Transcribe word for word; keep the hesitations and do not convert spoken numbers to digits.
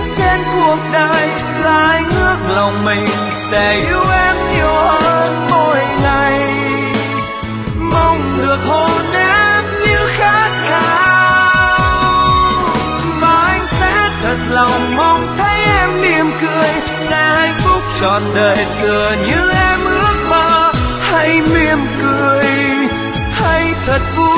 trên cuộc đời, lại ước lòng mình sẽ yêu em nhiều hơn mỗi ngày. Mong được hôn em như khát khao, và anh sẽ thật lòng mong thấy em mỉm cười, sẽ hạnh phúc trọn đời tựa như em ước mơ. Hãy mỉm cười, hãy thật vui.